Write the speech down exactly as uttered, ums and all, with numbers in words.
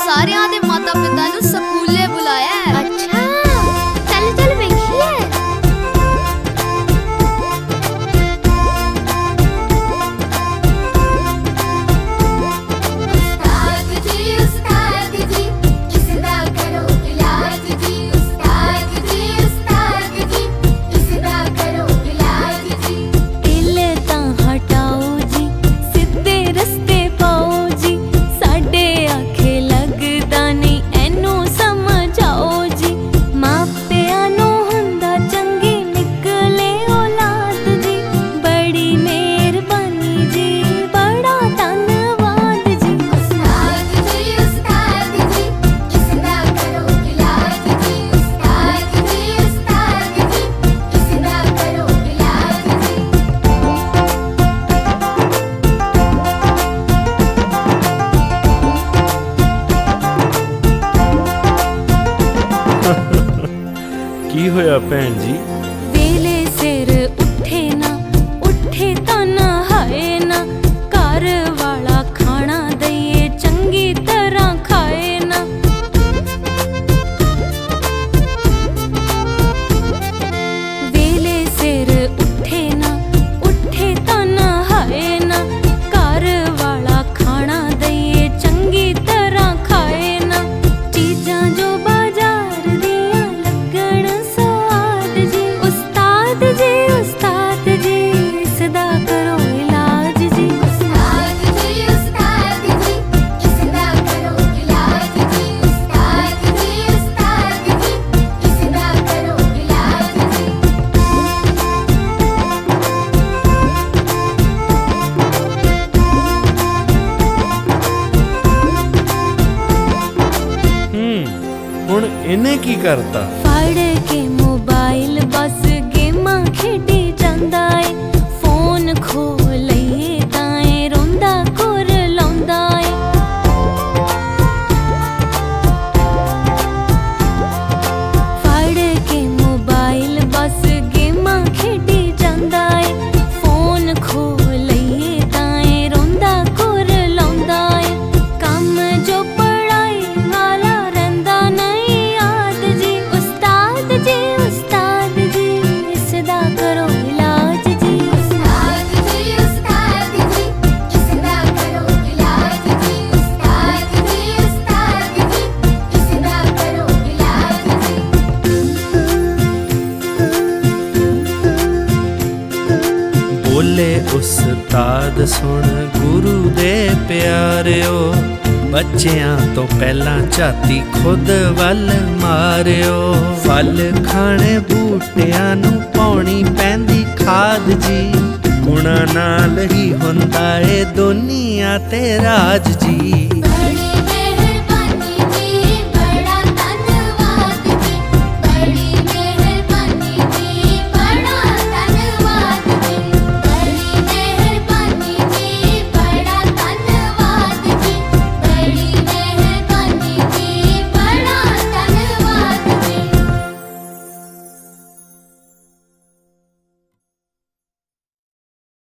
ਸਾਰਿਆਂ ਦੇ ਮਾਤਾ ਪਿਤਾ ਨੂੰ ਸਕੂਲੇ ਬੁਲਾਇਆ। अच्छा चल चल वेखिए। उस्ताद जी उस्ताद जी इसदा करो इलाज जी। उस्ताद जी उस्ताद जी इसदा करो इलाज जी। दिल तां हटाओ जी सिद्धे रस्ते पाओ जी साडे आखे लगदा नहीं एनू समझाओ जी। मापिया नू हुंदा चंगी निकले औलाद जी बड़ी मेहरबानी जी बड़ा धन्नवाद जी। उस्ताद जी उस्ताद जी इसदा करो इलाज जी। उस्ताद जी उस्ताद जी इसदा करो इलाज जी। ਕੀ ਹੋਇਆ ਭੈਣ ਜੀ? वेले सिर उठे ना उठे तां नहाए ना घर वाला खाना दईए चंगी तरह खाए ना। वेले सिर उठे ना उठे तां नहाए ना घर वाला खाना दईए चंगी तरह खाए ना। चीजां जो बाजार दियां लगण स्वाद जी। उस्ताद जी उस्ताद जी इसदा करो इलाज जी। उस्ताद जी उस्ताद जी इसदा करो इलाज जी। उस्ताद जी उस्ताद जी इसदा करो इलाज जी। ਹੂੰ ਹੁਣ ਇਹਨੇ ਕੀ ਕਰਤਾ? ਫੜ ਕੇ ਮੋਬਾਈਲ ਬਸ ਗੇਮਾਂ ਖੇਡੀ ਜਾਂਦਾ ਏ। ਫੋਨ ਖੋ ਲਈਏ ਤਾਂ ਏ ਰੋਂਦਾ ਕੁਰ ਲਾਉਂਦਾ ਏ। ਫੜ ਕੇ ਮੋਬਾਈਲ ਬਸ ਗੇਮਾਂ ਖੇਡੀ ਜਾਂਦਾ ਏ। ਫੋਨ ਖੋ ਲਈਏ ਤਾਂ ਏ ਰੋਂਦਾ ਕੁਰ ਲਾਉਂਦਾ ਏ। ਕੰਮ ਜੋ ਪੜਾਈ ਵਾਲਾ ਰਹਿੰਦਾ ਨਹੀਂ ਯਾਦ ਜੀ। ਉਸਤਾਦ ਜੀ ਉਸਤਾਦ ਜੀ ਇਸਦਾ ਕਰੋ ਇਲਾਜ ਜੀ। उस्ताद जी उस्ताद जी इसदा करो इलाज जी। उस्ताद जी उस्ताद जी इसदा करो इलाज जी। ਬੋਲੇ ਉਸਤਾਦ ਸੁਣ ਗੁਰੂ ਦੇ ਪਿਆਰਿਓ ਬੱਚਿਆਂ ਤੋਂ ਪਹਿਲਾਂ ਝਾਤੀ ਖੁਦ ਵੱਲ ਮਾਰਿਓ। ਫਲ ਖਾਣੇ ਬੂਟਿਆਂ ਨੂੰ ਪਾਉਣੀ ਪੈਂਦੀ ਖਾਦ ਜੀ। ਗੁਣਾਂ ਨਾਲ ਹੀ ਹੁੰਦਾ ਏ ਦੁਨੀਆ ਤੇ ਰਾਜ ਜੀ।